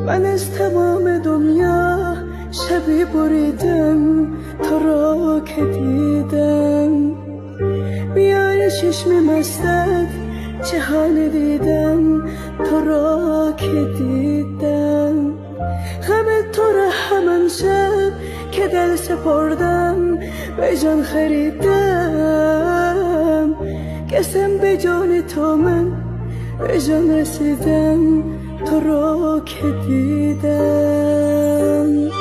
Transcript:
من از تمام دنیا شبی بریدم تو را که دیدم، میان چشم مستت جهان دیدم تو را که دیدم. همه تو را همان شب که دل سپردم به جان خریدم، قسم به جان تو من به جان رسیدم تو را که دیدم.